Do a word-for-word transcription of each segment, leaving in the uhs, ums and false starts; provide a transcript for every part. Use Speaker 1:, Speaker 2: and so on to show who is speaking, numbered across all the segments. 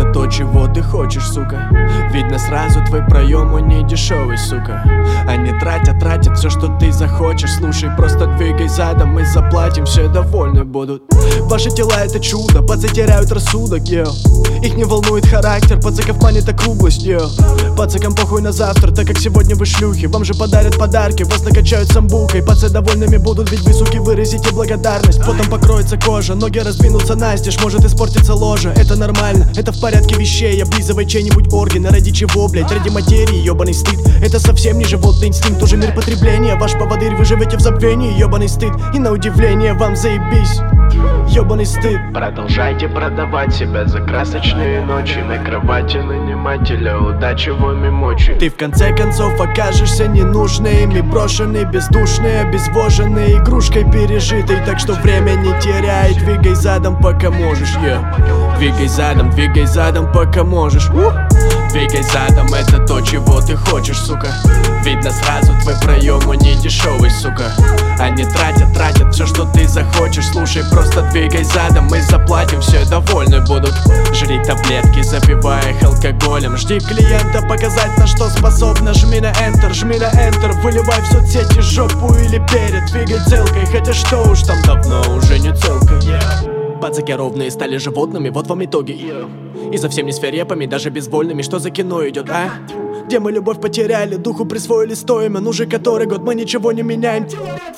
Speaker 1: это то, чего ты хочешь, сука. Видно сразу, твой проем, он не дешевый, сука. Они тратят, тратят все, что ты захочешь. Слушай, просто двигай задом, мы заплатим, все довольны будут. Ваши тела это чудо, пацы теряют рассудок, йо. Их не волнует характер, пацаков манит округлость, йо. Пацакам похуй на завтра, так как сегодня вы шлюхи. Вам же подарят подарки, вас накачают самбукой. Пацы довольными будут, ведь вы, суки, выразите благодарность. Потом покроется кожа, ноги раздвинутся настежь, может испортиться ложа. Это нормально, это в порядке вещей. Облизывай чей-нибудь орган, а ради чего, блять? Ради материи, ебаный стыд. Это совсем не животный инстинкт, уже мир потребления. Ваш поводырь, вы живете в забвении, ебаный стыд. И на удивление вам заебись, ебаный стыд.
Speaker 2: Продолжайте продавать себя за красочные ночи. На кровати нанимателя удачи вами мочи.
Speaker 1: Ты в конце концов окажешься ненужной ими, брошенный, бездушный, обезвоженный, игрушкой пережитой. Так что время не теряй, двигай задом, пока можешь, yeah. Двигай задом, двигай задом, пока можешь, uh. Двигай задом, это то, чего ты хочешь, сука. Видно сразу, твой проем, он не дешевый, сука. Они тратят, тратят все, что ты захочешь. Слушай, просто двигай задом, мы заплатим, все довольны будут. Жри таблетки, запивая их алкоголем. Жди клиента, показать, на что способна. Жми на Enter, жми на Enter. Выливай в соцсети жопу или перед. Двигай целкой, хотя что уж там давно уже не целка, yeah. Пацаки ровные стали животными, вот вам итоги, yeah. И совсем не с ферепами, даже безвольными. Что за кино идет, а? Где мы любовь потеряли, духу присвоили стоимость. Уже который год мы ничего не меняем.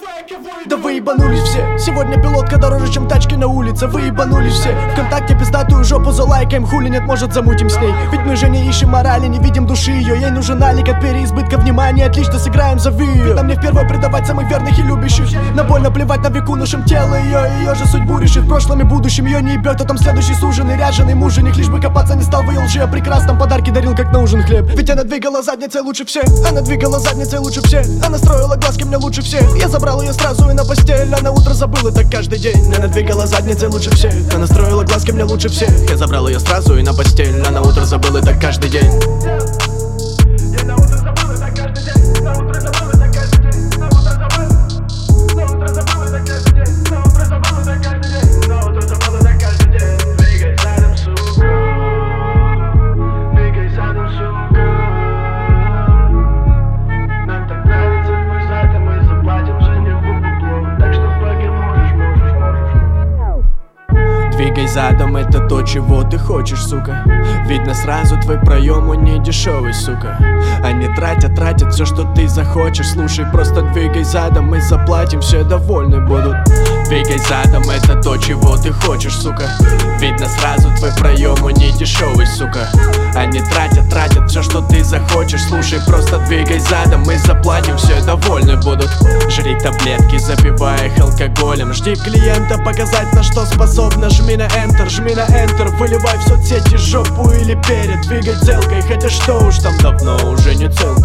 Speaker 1: Да вы ебанулись все. Сегодня пилотка дороже, чем тачки на улице. Вы ебанулись все. Вконтакте пиздатую жопу залайкаем. Хули нет, может замутим с ней. Ведь мы же не ищем морали, не видим души ее. Ей нужен налик от переизбытка внимания. Отлично сыграем за вию. Ведь нам не впервые предавать самых верных и любящих. На боль наплевать на веку нашим тело ее. Ее же судьбу решит в прошлом и будущем. Ее не ебет, а там следующий суженый, ряженый муженик. Лишь бы копаться не стал в ее лжи. А прекрасном подарки дарил, как на ужин хлеб. Ведь она двигала задницей лучше всех. Она двигала задницей лучше всех. Она строила глазки мне лучше всех. Я забрал ее сразу и на постель. Она утро забыла так каждый день. Она двигала задницей лучше всех. Она строила глазки мне лучше всех. Я забрал ее сразу и на постель. Она утро забыла так каждый день. Двигай задом, это то, чего ты хочешь, сука. Видно сразу, твой проем, он не дешевый, сука. Они тратят, тратят все, что ты захочешь. Слушай, просто двигай задом, мы заплатим, все довольны будут. Двигай задом, это то, чего ты хочешь, сука. Видно сразу, твой проем, он не дешевый, сука. Они тратят, тратят все, что ты захочешь. Слушай, просто двигай задом, мы заплатим, все довольны будут. Жри таблетки, запивая их алкоголем. Жди клиента, показать, на что способна. Жми на Enter, жми на Enter. Выливай в соцсети жопу или перед. Двигай целкой, хотя что уж там давно уже не целка.